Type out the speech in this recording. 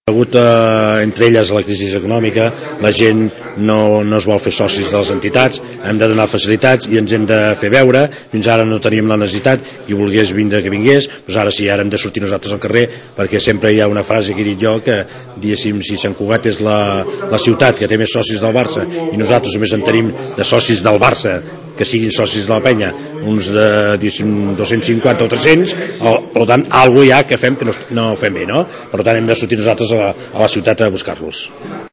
Hagut entre elles la crisi econòmica, la gent no es vol fer socis de les entitats, hem de donar facilitats i ens hem de fer veure. Fins ara no teníem la necessitat, qui volgués vindre que vingués, doncs ara sí, ara hem de sortir nosaltres al carrer, perquè sempre hi ha una frase que he dit jo, que diguéssim, si Sant Cugat és la ciutat que té més socis del Barça i nosaltres només en tenim de socis del Barça que siguin socis de la penya uns de 250 o 300, per tant alguna cosa hi ha que fem que no fem bé, no? Per tant hem de sortir nosaltres a la ciutat a buscar-los.